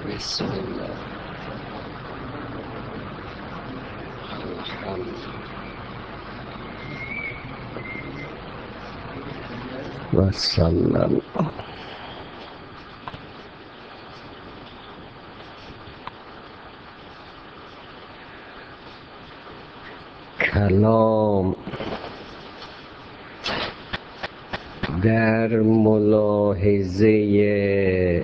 بسم الله الحمد و صلی الله. کلام در ملاحظه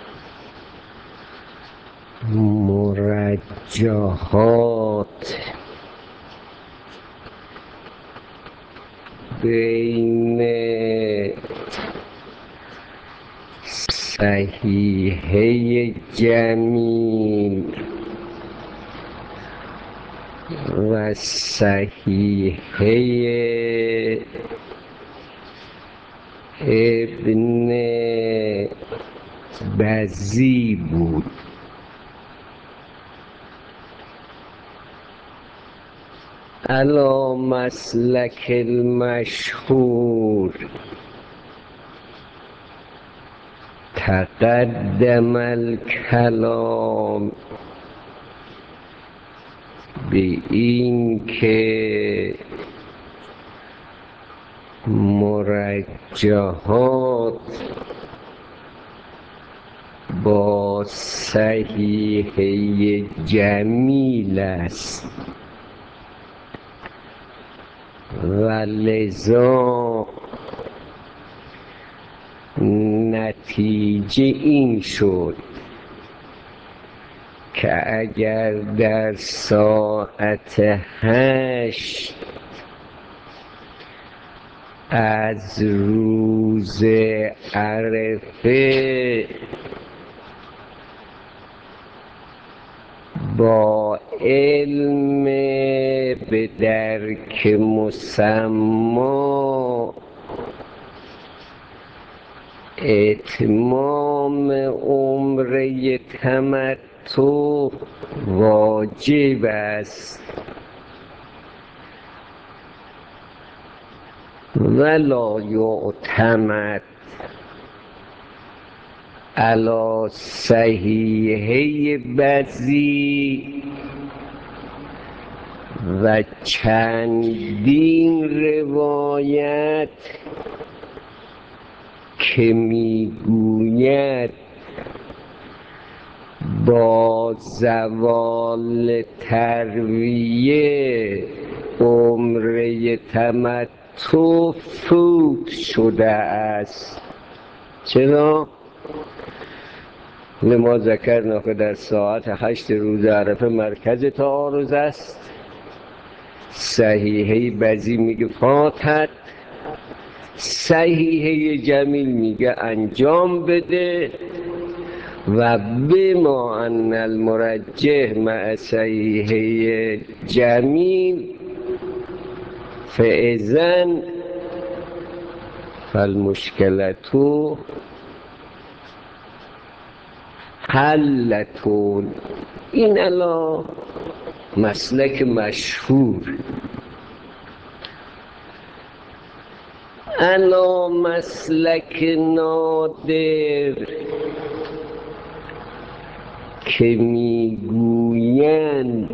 مرجحات بین صحیحه جمیل و صحیحه ابن بزی بود. علی مسلک المشهور تقدم الکلام، به این که مرجحات با صحیحه جمیل است و لذا نتیجه این شد که اگر در ساعت 8 از روز عرفه با علم به درک مسما اتمام عمره تمتع واجب است ولا یعتمد علی صحیحه بزی و چندین روایت که میگوید با زوال ترویه عمره تمتع فوت شده است. چرا؟ لما ذکرنا که در ساعت 8 روز عرفه مرکز تعارض است. صحیحه بزی میگه فاتت، صحیحه جمیل میگه انجام بده و بما ان المرجح مع صحیحه جمیل فاذن فالمشکلة حلتون. این الا مسلک مشهور. الا مسلک نادر که میگویند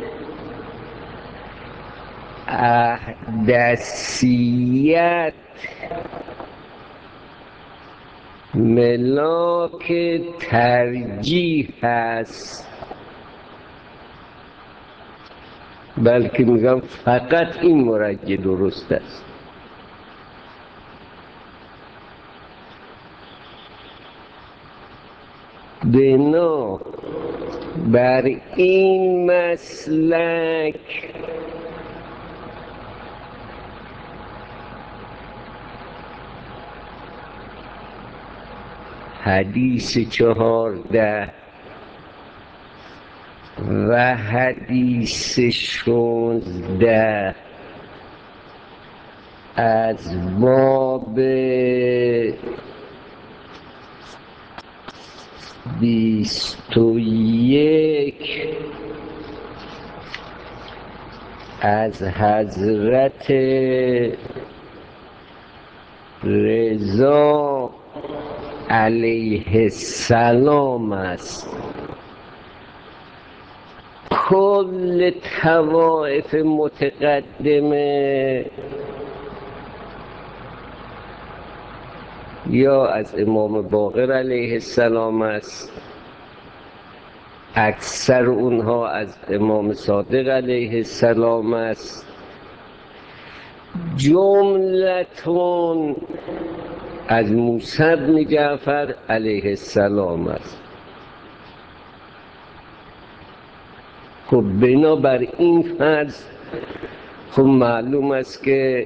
احدثیت ملاک ترجیح است، بلکه میگم فقط این مرجح درست است. بنا بر این مسلک حدیث 14 و حدیث 16 از باب 21 از حضرت رضا علیه السلام است. کل طوائف متقدمه یا از امام باقر علیه السلام است، اکثر اونها از امام صادق علیه السلام است، جملتون از موسی بن جعفر علیه السلام است. خب بنابر این فرض خب معلوم است که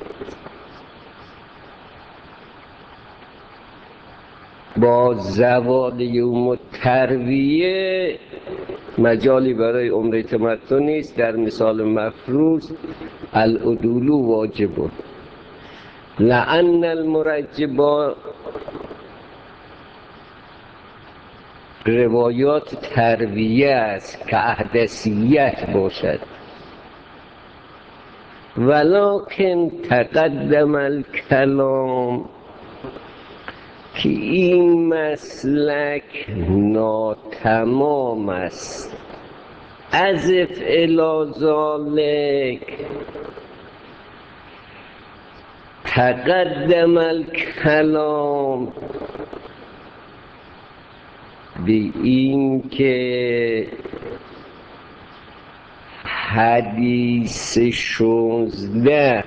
با زوال یوم الترویه مجالی برای عمره تمتع نیست. در مثال مفروض العدول واجب، لأن المرجبا روایات ترویه است که احدثیت باشد، ولکن تقدم الکلام که این مسلک ناتمام است. اضف الی ذلک تقدم الکلام به این که حدیث 16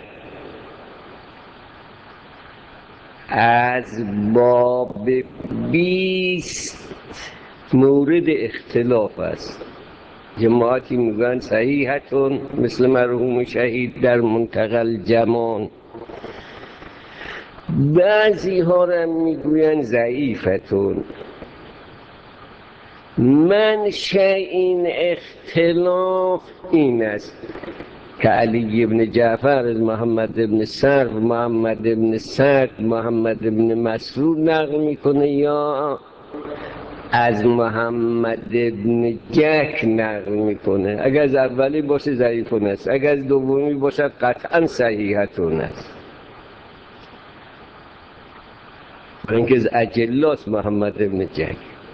از باب 20 مورد اختلاف است. جماعتی میگن صحیحتون مثل مرحوم شهید در منتقل جمان، بعضی ها را میگوین ضعیفتون. منشأ این اختلاف این است که علی ابن جعفر از محمد ابن سرف، محمد ابن سعد، محمد ابن مسعود نقل میکنه یا از محمد ابن جک نقل میکنه. اگر از اولی باشه ضعیفون است، اگر از دومی باشد قطعا صحیحتون است. اینکه از اجلاس محمد ابن جک.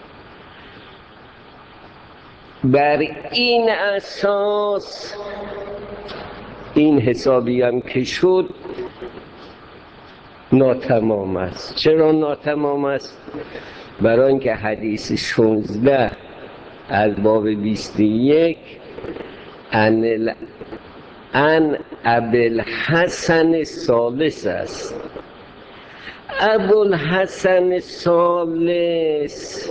بر این اساس این حسابی هم که شد ناتمام است. چرا ناتمام است؟ برای اینکه حدیث 16 از باب 21 ان ابوالحسن الثالث است. ابوالحسن الثالث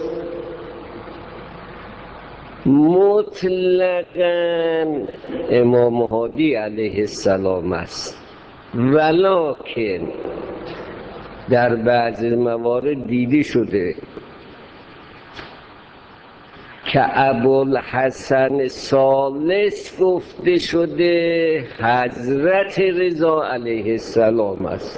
مطلقاً امام هادی علیه السلام است، ولکن در بعض موارد دیده شده که ابوالحسن ثالث گفته شده حضرت رضا علیه السلام است.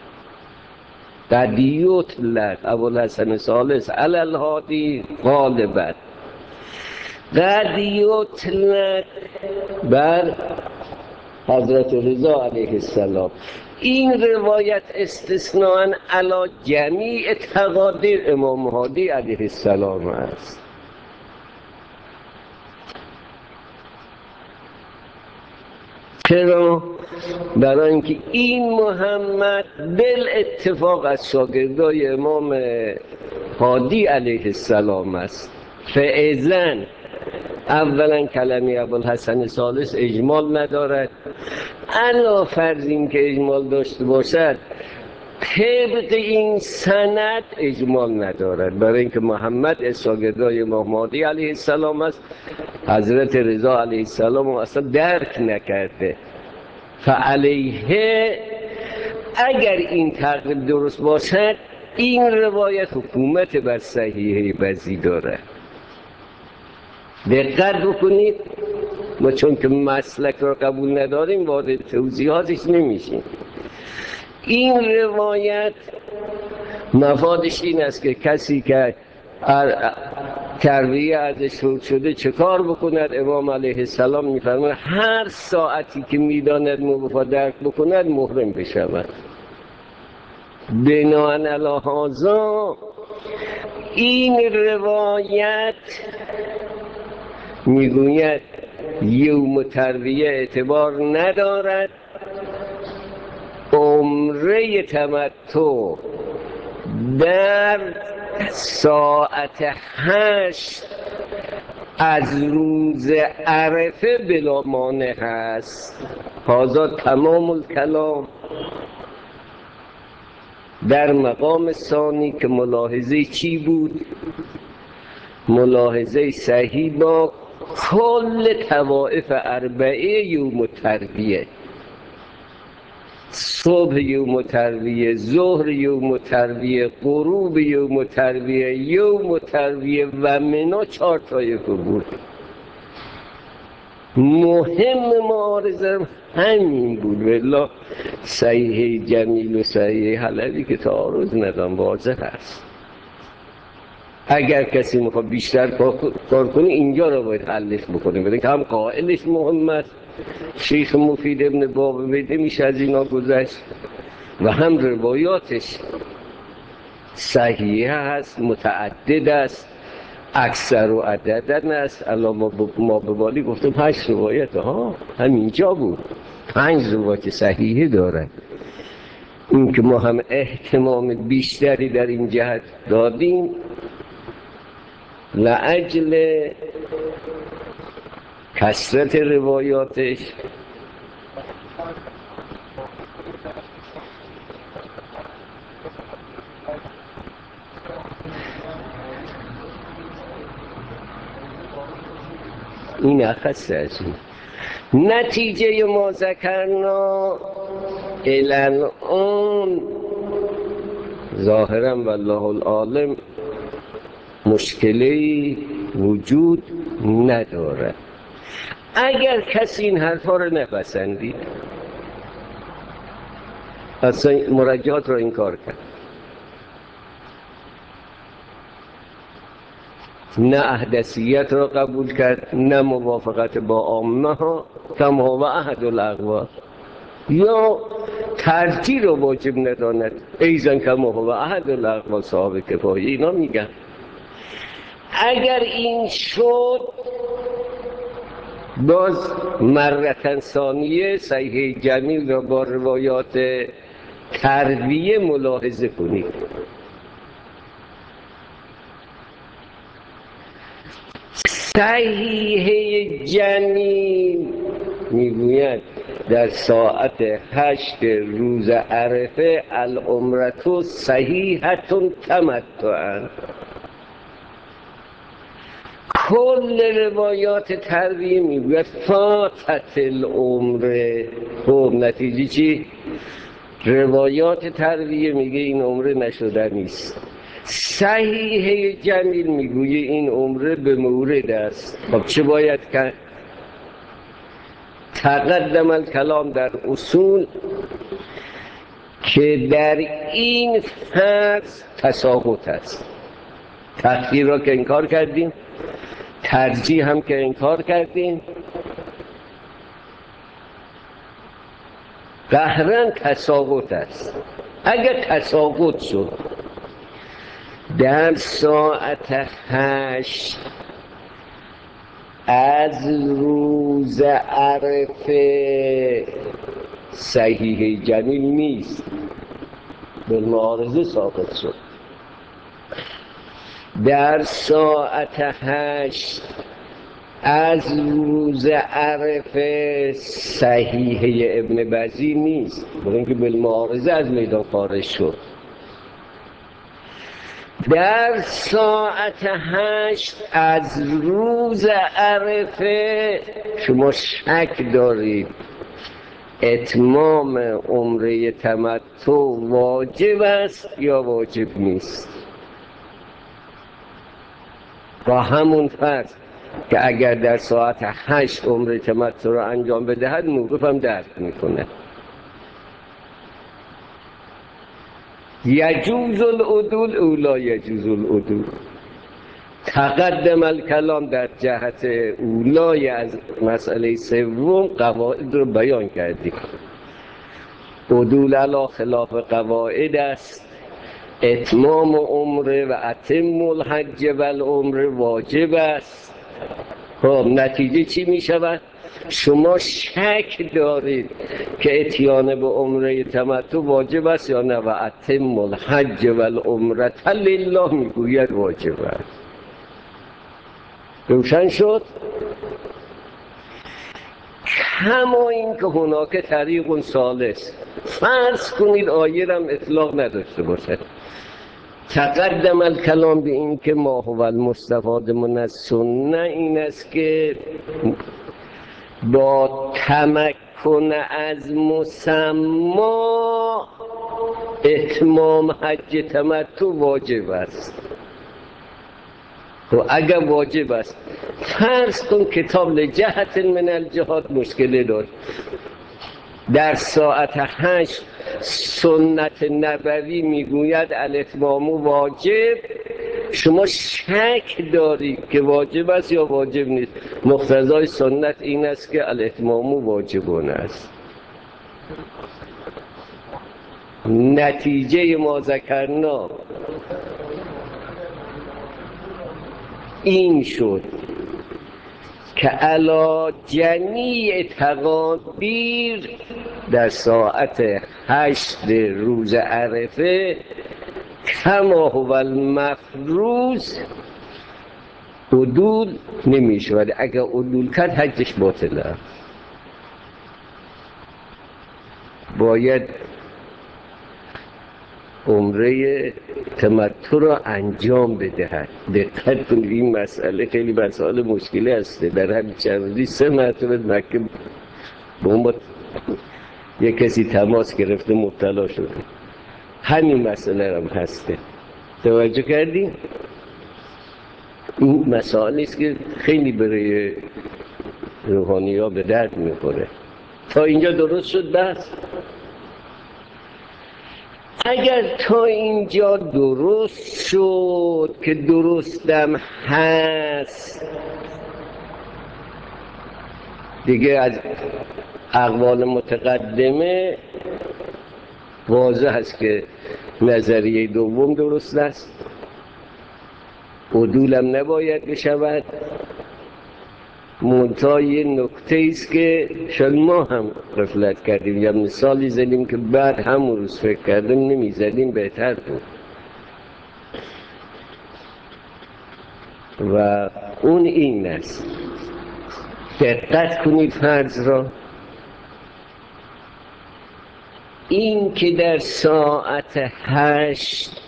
قد یطلق ابوالحسن ثالث علی الهادی غالبا، قد یطلق بر حضرت رضا علیه السلام. این روایت استثناء علی جمیع تقادیر امام هادی علیه السلام است. چرا؟ برای اینکه این محمد بالاتفاق از شاگردای امام هادی علیه السلام است. فاذا اولا کلمه ابوالحسن ثالث اجمال ندارد، علا فرض این که اجمال داشته باشد طبق این سند اجمال ندارد، برای اینکه محمد از شاگردای امام هادی علیه السلام است. حضرت رضا علیه السلام اصلا درک نکرده. فعلیه اگر این تقریب درست باشد این روایت حکومت بر صحیحه بزی دارد. دقت بکنید، ما چون که مسلک را قبول نداریم وارد توضیحاتش نمیشیم. این روایت مفادش این است که کسی که ترویه ازش شده چه کار بکند؟ امام علیه السلام میفرماید هر ساعتی که میداند موقع درک بکند محرم بشود. بناء علی هذا این روایت میگوید یوم ترویه اعتبار ندارد، عمره تمتع در ساعت 8 از روز عرفه بلا مانع هست. هذا تمام الکلام. در مقام ثانی که ملاحظه چی بود؟ ملاحظه صحیح با کل طوائف اربعه یوم ترویه، صبح یوم ترویه، ظهر یوم ترویه، غروب یوم ترویه، یوم ترویه و منا 4 طایفه بود. مهم معارضه همین بود. والله صحیح جمیل و صحیح حلبی که تعارض ندارن، واضح هست. اگر کسی میخواد بیشتر کار کنه اینجا رو باید حلش بکنه، بده که هم قائلش محمد شیخ مفید ابن بابویده میشه از اینا گذشت و هم روایاتش صحیح هست، متعدد است، اکثر و عددن است. الان ما به بالی گفتم 8 روایت ها همینجا بود، 5 روایت صحیحه داره. این که ما هم اهتمام بیشتری در این جهت دادیم لاجل کثرت روایاتش. این اخص از این نتیجه ما ذکرنا الان ظاهرا والله العالم مشکلی وجود نداره. اگر کسی این حرفا رو نپسندید، اصلا مراجعات رو انکار کرد، نه احدثیت را قبول کرد، نه موافقت با عامه ها کما و احد الاقوال، یا ترجیح رو واجب نداند ایزن کما و احد الاقوال صاحب کفایه. اینا میگن اگر این شد باز مرتن ثانیه صحیح جمیل را با روایات ترویه ملاحظه کنید. صحیح جمیل میگوید در ساعت 8 روز عرفه العمرة صحیحة تمتعا. کل روایات ترویه میگوید فاتت العمره. خب نتیجه چی؟ روایات ترویه میگه این عمره نشده نیست. صحیح جمیل میگویه این عمره به مورد است. خب چه باید کرد؟ تقدم الکلام در اصول که در این فرض تساقط است. تأخیر را که انکار کردیم، ترجیح هم که انکار کردیم، قهرن تساقط است. اگر تساقط شد در ساعت 8 از روز عرفه صحیح جمیل نیست، بالمعارضه ثابت شد. در ساعت 8 از روز عرفه صحیح ابن بزی نیست، برای اینکه بالمعارضه از میدان خارج شد. در ساعت 8 از روز عرفه شما شک دارید اتمام عمره تمتع واجب است یا واجب نیست. با همون فرض که اگر در ساعت 8 عمره تمتع را انجام بدهد موقف هم درک میکنه. یجوز العدول او لا یجوز العدول. تقدم الکلام در جهت اولای از مسئله سوم قواعد رو بیان کردیم. عدول علی خلاف قواعد است، اتمام عمره و اتم الحج و العمره واجب است. خب نتیجه چی می شود؟ شما شک دارید که اتیان به عمره تمتع واجب است یا نه؟ و اتم الحج و العمره لله میگوید واجب است. روشن شد؟ کما این که هناک طریق ثالث، فرض کنید آیه هم اطلاق نداشته باشد. تقدم الکلام به این که ما هو المستفاد من السنه این است که با تمکن از مسما اتمام حج تمتع واجب است. و اگر واجب است، فرض کن کتاب لجهت من الجهات مشکلی داشت، در ساعت 8 سنت نبوی میگوید الاتمام واجب، شما شک دارید که واجب است یا واجب نیست. مقتضای سنت این است که الاتمام واجبون است. نتیجه ما ذکرنا این شد که علی جمیع تقادیر در ساعت 8 روز عرفه کما هو المفروض عدول نمی شود. اگر عدول کرد حجش باطل است. باید عمره تمتع را انجام بدهد. دقت کنید این مسئله خیلی مسئله مشکلی است. در همین چند روزی 3 مرتبه مکه با ما یک کسی تماس گرفته مبتلا شده. همین مسئله هم هسته. توجه کردیم؟ این مسائلی است که خیلی برای روحانی ها به درد میخوره. تا اینجا درست شد بس؟ اگر تا اینجا درست شد که درستم هست، دیگه از اقوال متقدمه واضح است که نظریه دوم درست است. عدولم نباید بشود. منتها یه نکته است که شاید ما هم غفلت کردیم یا مثالی زدیم که بعد همون روز فکر کردیم نمیزدیم بهتر بود. و اون این است، دقت کنید فرض را، این که در ساعت 8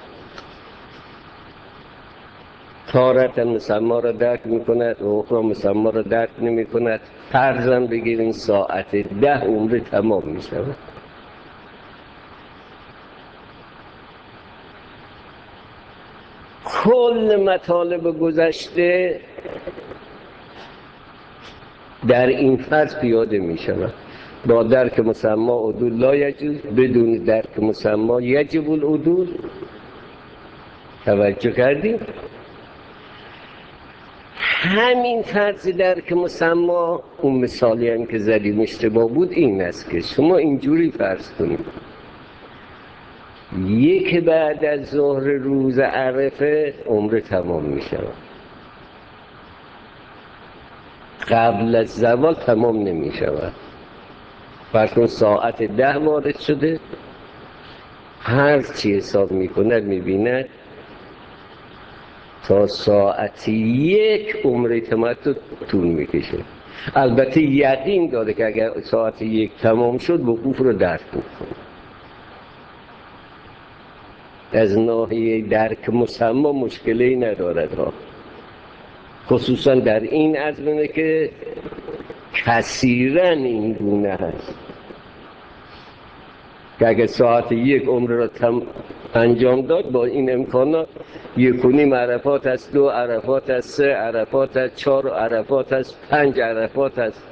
تارت مسما را درک می کند و اخرى مسما را درک نمی کند. فرضاً بگیرین ساعت 10 عمره تمام می شود. کل مطالب گذشته در این فرض پیاده می شود. با درک مسما عدول لا یجوز، بدون درک مسما یجب العدول. توجه کردیم؟ همین فرض درک مسما، اون مثالی هم که زدیم اشتباه بود، این است که شما اینجوری فرض کنید یک بعد از ظهر روز عرفه عمره تمام می شود، قبل از زوال تمام نمی شود. فرض کن ساعت 10 وارد شده، هر چی حساب می کند می بیند تا ساعت 1 عمره تمتع طول می کشه. البته یقین داره که اگر ساعت 1 تمام شد وقوف رو درک میکنه. از ناحیه درک مسما مشکلی ندارد ها، خصوصا در این ازمنه که کثیرا این گونه هست که اگر ساعت 1 عمره را انجام داد با این امکانات 1.5 عرفات است، 2 عرفات است، 3 عرفات است، 4 عرفات است، 5 عرفات است.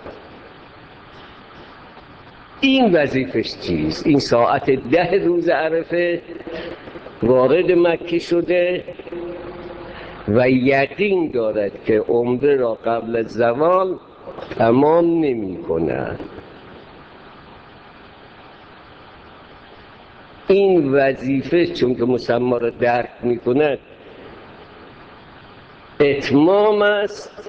این وظیفش چیست؟ این ساعت 10 روز عرفه وارد مکه شده و یقین دارد که عمره را قبل از زوال تمام نمی کند. این وظیفه چون که مسما را درک میکند اتمام است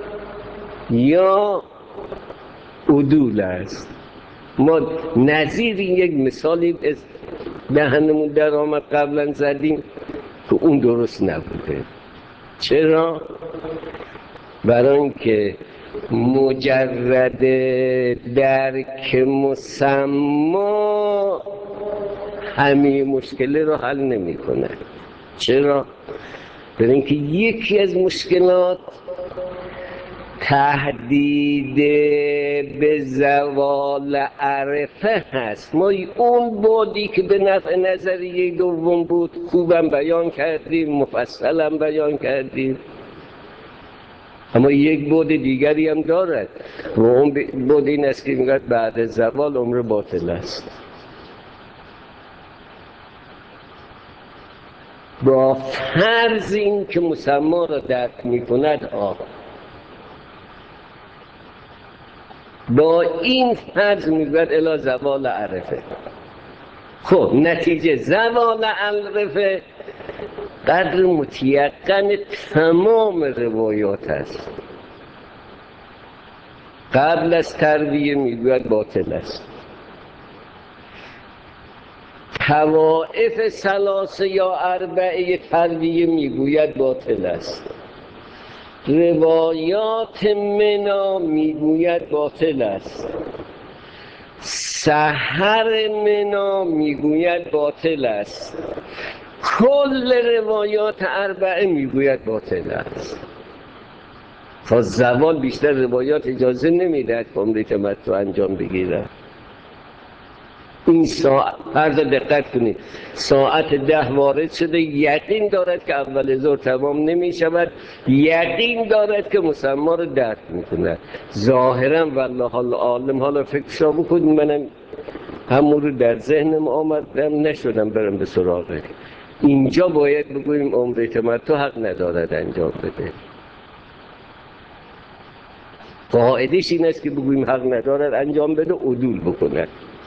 یا عدول است. ما نظیر یک مثالی دهنمون در آمد قبلا زدیم که اون درست نبوده. چرا؟ برای اینکه مجرد درک مسما همه مشکل رو حل نمی کنه. چرا؟ برای اینکه یکی از مشکلات تهدید به زوال عرفه هست. ما اون بعدی که به نفع نظریه دوم بود خوبم بیان کردیم، مفصلم بیان کردیم، اما یک بعد دیگری هم دارد و اون بعد این است که میگوید بعد زوال عمر باطل است. با فرض این که مسما را درک میکند با این فرض میگوید الی زوال عرفه. خب نتیجه زوال عرفه قدر متیقن تمام روایات است. قبل از ترویه میگوید باطل است. طوائف ثلاثه یا اربعه ترویه میگوید باطل است. روایات منا میگوید باطل است. سحر منا میگوید باطل است. کل روایات اربعه میگوید باطل است. تا زوال بیشتر روایات اجازه نمیدهد که عمره تمتع انجام بگیرد. این ساعت عرض دقت کنید، ساعت 10 وارد شده، یقین دارد که اول ظهر تمام نمی شود، یقین دارد که مسما رو درک می کند. ظاهرا والله العالم، حالا فکرشا بکنید، منم همون رو در ذهنم آمدم نشدم برم به سراغه. اینجا باید بگوییم عمره تمتع حق ندارد انجام بده. قاعدش این است که بگوییم حق ندارد انجام بده، عدول بکند.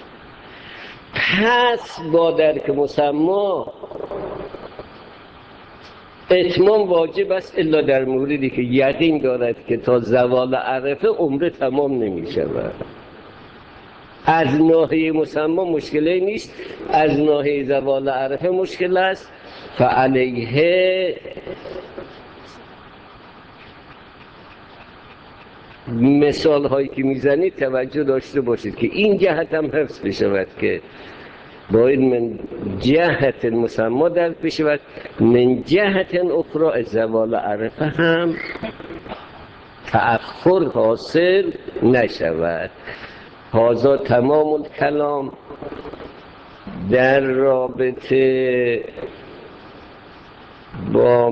پس با درک مسما اتمام واجب است الا در موردی که یقین دارد که تا زوال عرفه عمره تمام نمی شود. از ناحیه مسما مشکلی نیست، از ناحیه زوال عرفه مشکل است. فعلیه مثال هایی که میزنید توجه داشته باشید که این جهت هم حفظ بشود که باید من جهت مسما درک بشود، من جهت اخرى زوال عرفه هم تأخر حاصل نشود. هذا تمام الکلام در رابطه با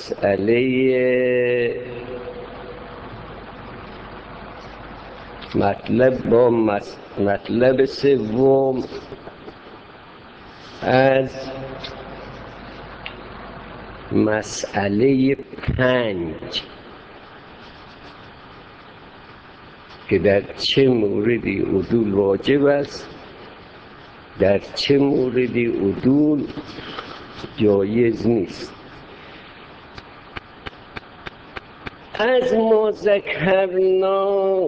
مسئله مطلب سوم از مسئله 5 که در چه موردی عدول واجب است، در چه موردی عدول جایز نیست. از ما ذکرنا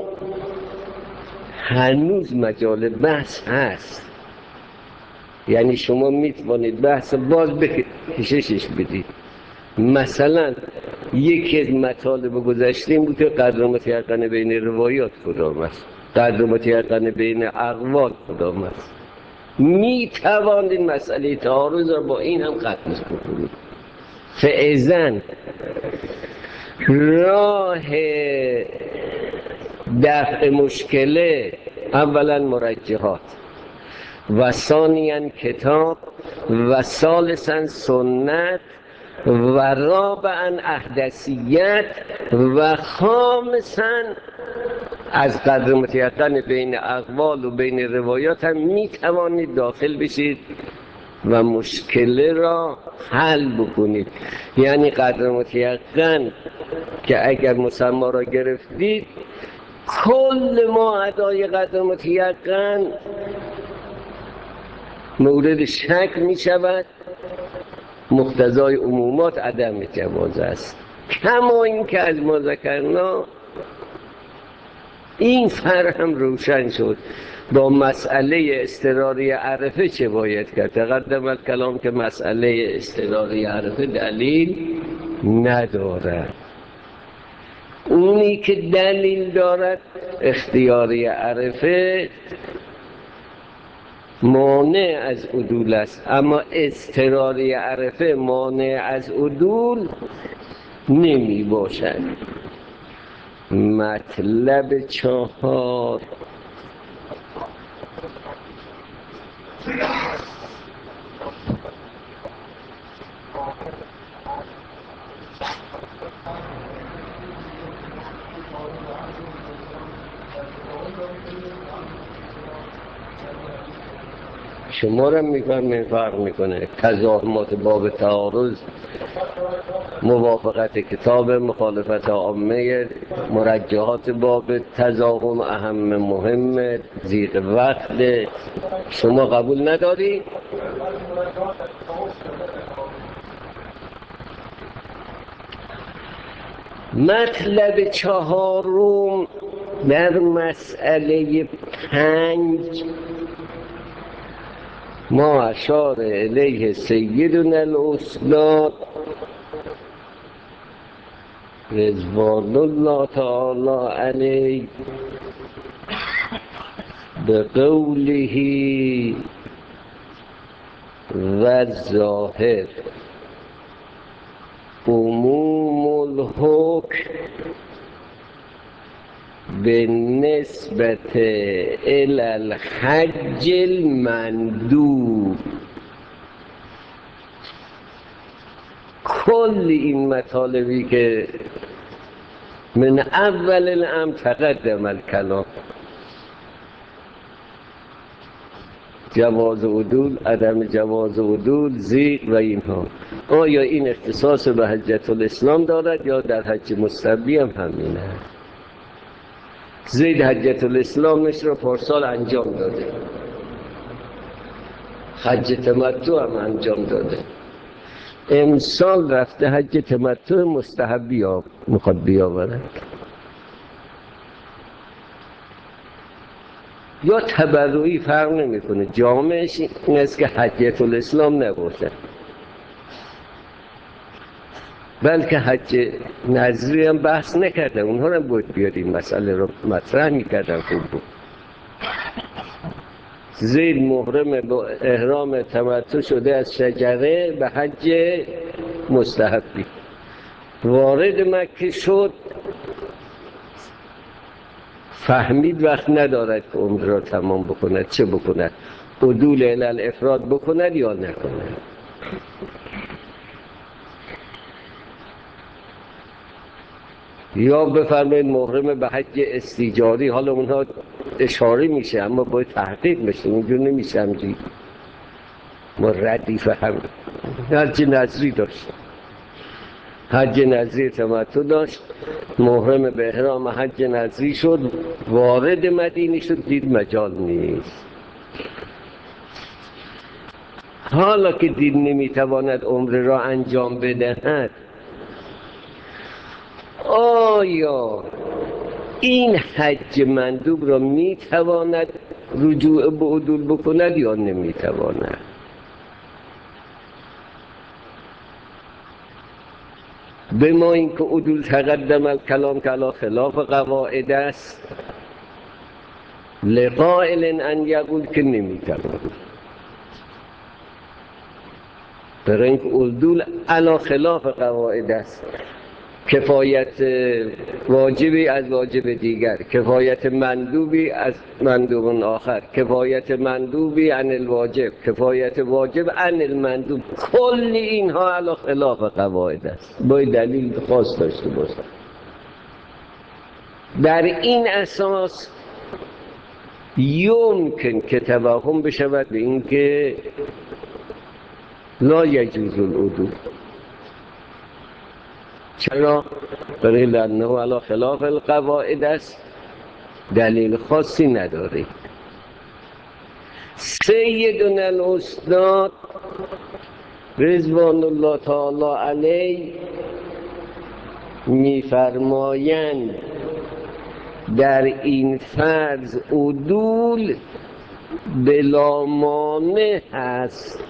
هنوز مجال بحث هست، یعنی شما میتوانید بحث باز کششش بدید. مثلا یکی از مطالب گذشته این بود که قدر متیقن بین روایات کدام است، قدر متیقن بین اقوال کدام است. میتوانید مسئله تعارض را با این هم ختم کنید. فاذن راه دفع مشکله اولا مرجحات و ثانیاً کتاب و ثالثاً سنت و رابعاً احدثیت و خامساً از قدر متیقن بین اقوال و بین روایات هم می توانید داخل بشید و مشکل را حل بکنید. یعنی قدر متیقن که اگر مسما را گرفتید، کل ما ادای قدر متیقن مورد شک می شود، مقتضای عمومات عدم جواز است. کما این که از ما ذکرنا این فرق هم روشن شد. با مسئله اضطراری عرفه چه باید کرد؟ تقدم الکلام که مسئله اضطراری عرفه دلیل ندارد. اونی که دلیل دارد اختیاری عرفه مانع از عدول است، اما اضطراری عرفه مانع از عدول نمی باشد. مطلب 4 شما را میفرمین فرق میکنه. تزاحمات باب تعارض، موافقت کتاب، مخالفت عامه، مرجحات باب تزاحم، اهم مهم، ضیق وقت. شما قبول نداری؟ مطلب 4 در مسئله 5 ما اشار الیه سیدنا الاستاد رضوان الله تعالی علیه به قوله و ظاهر عموم الحکم به نسبت الی الحج المندوب. کل این مطالبی که من اول الامر تقدم الکلام، جواز عدول، عدم جواز عدول، ضیق و اینها، آیا این اختصاص به حجة الاسلام دارد یا در حج مستحبی هم همینه؟ زید حجة الاسلامش رو پارسال انجام داده، حج تمتع هم انجام داده، امسال رفته حج تمتع مستحبی ها میخواد بیاورد. یا تبرعی فرق نمیکنه، جامعش این است که حجة الاسلام نباشه، بلکه حج نظری هم بحث نکردن، اونها هم بود بیاد این مسئله رو مطرح میکردن. خوب بود. زید محرم با احرام تمتع شده از شجره به حج مستحبی، وارد مکه شد، فهمید وقت ندارد که عمره را تمام بکند. چه بکند؟ عدول الی الافراد بکند یا نکند؟ یا بفرمایید محرم به حج استیجاری. حالا اونها اشاره میشه اما باید تحقیق بشه، اینجور نمیشه همجوری ما ردیف هم. حج نظری داشت، حج نظری تمتع داشت، محرم به احرام حج نظری شد، وارد مدینه شد، دید مجال نیست. حالا که دید نمیتواند عمره را انجام بدهد، آیا این حج مندوب را میتواند رجوع به عدول بکند یا نمیتواند؟ به ما این که عدول تقدم الکلام که علی خلاف قواعد است، لقائل ان یقول که نمیتواند. برای این که عدول علی خلاف قواعد است، کفایت واجبی از واجب دیگر، کفایت مندوبی از مندوب آخر، کفایت مندوبی عن الواجب، کفایت واجب عن المندوب، کل اینها علی خلاف قواعد است، باید دلیل خاص داشته باشه. در این اساس یمکن که توهم بشود به این که لا یجوز العدول. چرا؟ برای لانه علی خلاف القواعد است، دلیل خاصی نداره. سیدنا الاستاد رضوان الله تعالی علیه میفرمایند در این فرض عدول بلا مانع هست.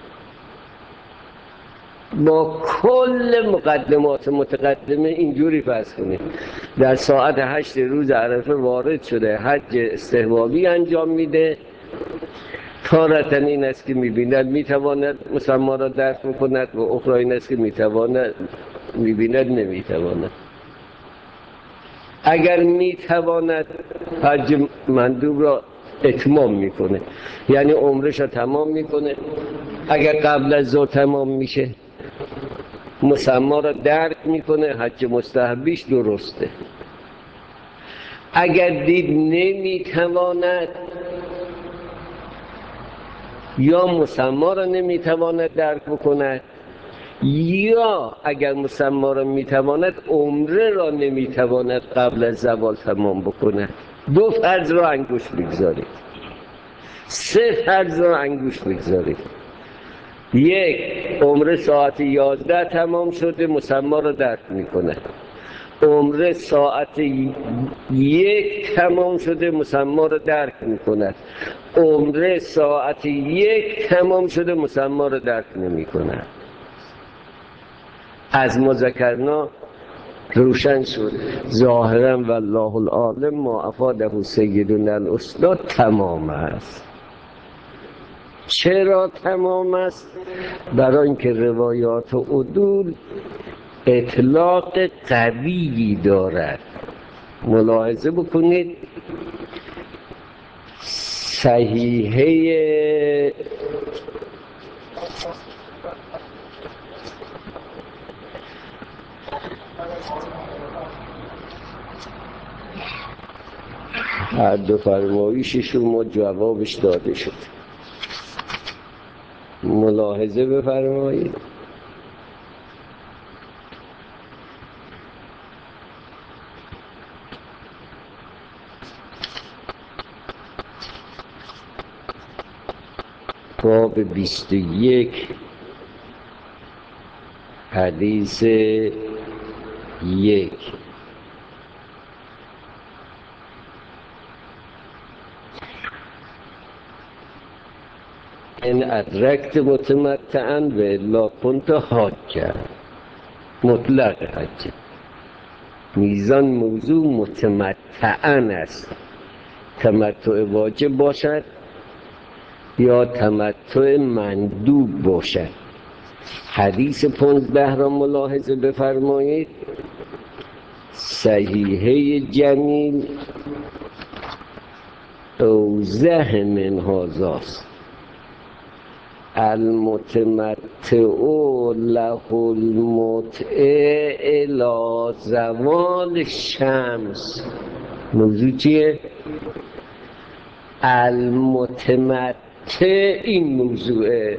با کل مقدمات متقدمه اینجوری فرض کنید در ساعت 8 روز عرفه وارد شده، حج استحبابی انجام میده، تارة این است که میبیند میتواند مسما را درک بکند و اخرى این است که میتواند میبیند نمیتواند. اگر میتواند حج مندوب را اتمام میکنه، یعنی عمرش را تمام میکنه. اگر قبل از ظهر تمام میشه مسما را درک میکنه، حج مستحبیش درسته. اگر دید نمیتواند یا مسما را نمیتواند درک بکند، یا اگر مسما را میتواند عمره را نمیتواند قبل از زوال تمام بکند، دو فرض را انگوش بگذارید، سه فرض را انگوش بگذارید. یک، عمره ساعت 11 تمام شده، مسما را درک میکنه. عمره ساعت 1 تمام شده، مسما را درک میکند. عمره ساعت 1 تمام شده، مسما را درک نمیکند. از ما ذکرنا روشن شد ظاهرا والله العالم ما افاده سیدنا الاستاد تمام است. چرا تمام است؟ برای اینکه روایات و عدول اطلاق قوی دارد. ملاحظه بکنید صحیحه هر دو فرمایششون ما جوابش داده شد. ملاحظه بفرمایید. باب 21 حدیث 1. ان ادرکت متمتعا و الا کنت حاجا. مطلق حج میزان موضوع متمتعا است، تمتع واجب باشد یا تمتع مندوب باشد. حدیث 15 را ملاحظه بفرمایید. صحیحه جمیل اوضح من هذاست. المتمتع له المتع الی زوال الشمس. موضوع چیه؟ المتمتع این موضوعه.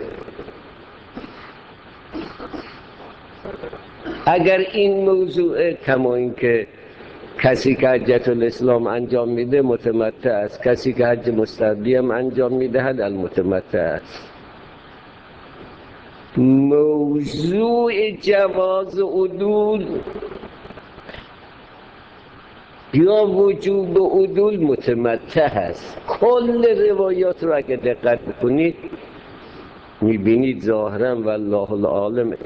اگر این موضوعه کما این که کسی که حجت الاسلام انجام میده متمتع است، کسی که حج مستحبی هم انجام میدهد المتمتع است. موضوع جواز عدول یا وجوب عدول متمتع است. کل روایات رو اگر دقت بکنید میبینید ظاهرا والله العالم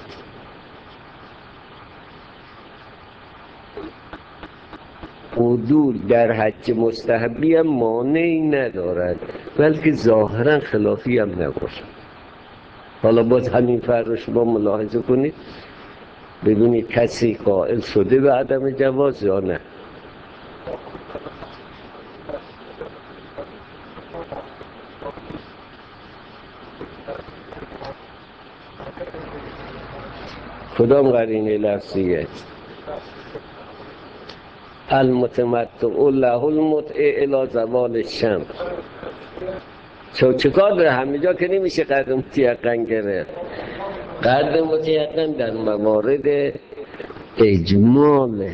عدول در حج مستحبی هم مانعی ندارد، بلکه ظاهرا خلافی هم نباشد. حالا باز همین فرق رو شما ملاحظه کنید ببینید کسی قائل شده به عدم جواز یا نه. کدام قرینه لفظیه؟ المتمتع له المتع الی زوال الشمس. چه کار داره؟ همه جا که نمیشه قدر متیقن گرفت. قدر متیقن در موارد اجماله.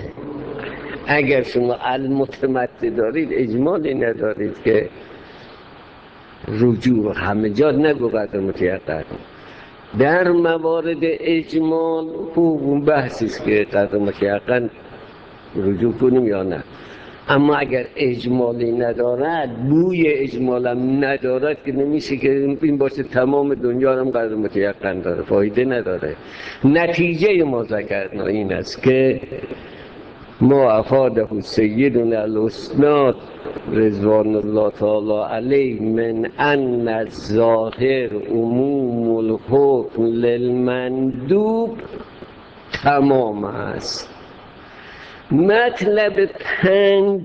اگر شما المتمتع دارید اجمالی ندارید که رجوع، همه جا نگو قدر متیقن. در موارد اجمال اون بحثی است که قدر متیقن رجوع کنیم یا نه. اما اگر اجمالی ندارد، بوی اجمالم ندارد، که نمیشه که این باشه تمام دنیا هم قدر متیقن داره، فایده نداره. نتیجه ما ذکرنا این است که ما افاده سیدنا الاسناد رضوان الله تعالی علیه من ان الظاهر عموم الحکم للمندوب تمام است. مطلب 5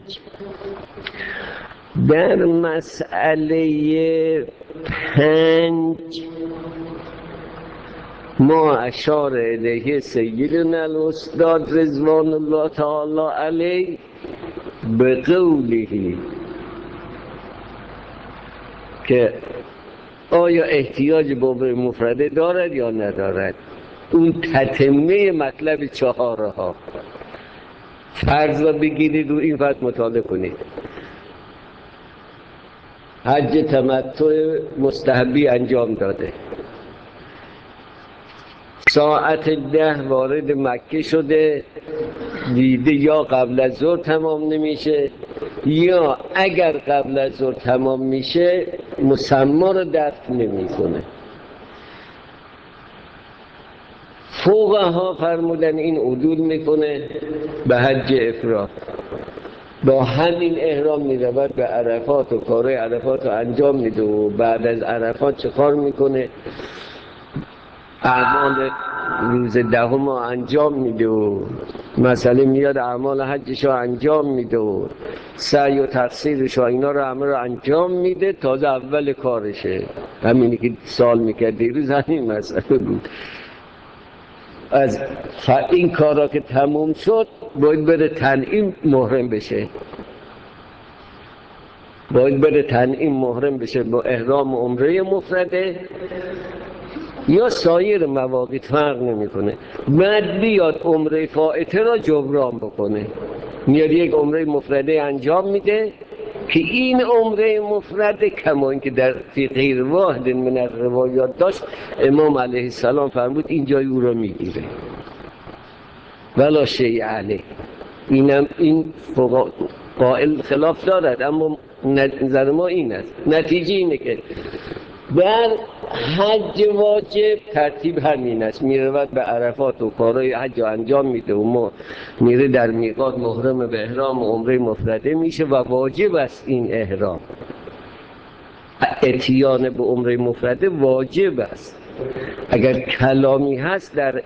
در مسئله 5 ما اشار الیه سیدنا الاستاد رضوان الله تعالی علیه به قوله که آیا احتیاج به مفرده دارد یا ندارد. اون تتمه مطلب 4 فرض را بگیرید و این وقت مطالعه کنید. حج تمتع مستحبی انجام داده، ساعت 10 وارد مکه شده، دیده یا قبل از ظهر تمام نمیشه یا اگر قبل از ظهر تمام میشه مسما رو دفع نمیکنه. فقها فرمودن این عدول میکنه به حج افراد، با همین احرام میرود به عرفات و کارهای عرفات رو انجام میده و بعد از عرفات چه کار میکنه؟ اعمال روز 10 رو انجام میده و مسئله میاد اعمال حجش رو انجام میده و سعی و تقصیرش و اینا رو همه رو انجام میده. تازه اول کارشه، همینی که سال میکرد دیروز همین مسئله بود. از این کارا که تموم شد باید بره تنعیم محرم بشه، باید بره تنعیم محرم بشه با احرام عمره مفرده یا سایر مواقیت فرق نمیکنه. بعد بیاد عمره فائته را جبران بکنه، میاد یک عمره مفرده انجام میده که این عمره مفرده کما اینکه در فی غیر واحد من الروایات داشت، امام علیه السلام فرمود این جای او را میگیره ولا شیء علیه. این قائل خلاف دارد، اما نظر ما این است. نتیجه اینه که در حج واجب ترتیب همین است، میرود به عرفات و کارهای حج انجام میده و ما میره در میقات محرم به احرام عمره مفرده میشه و واجب است این احرام. اتیان به عمره مفرده واجب است. اگر کلامی هست در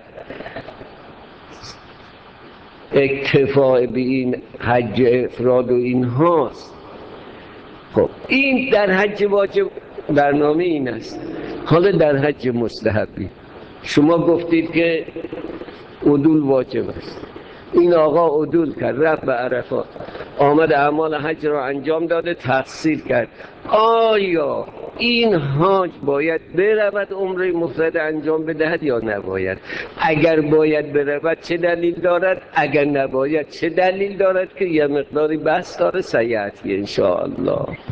اکتفاء به این حج افراد و این هاست. خب این در حج واجب برنامه این است. حالا در حج مستحبی شما گفتید که عدول واجب است، این آقا عدول کرد، رفت به عرفات، آمد اعمال حج را انجام داده، تحصیل کرد. آیا این حاج باید برود عمره مفرد انجام بدهد یا نباید؟ اگر باید برود چه دلیل دارد؟ اگر نباید چه دلیل دارد؟ که یه مقداری بحث داره، سیأتی انشاءالله.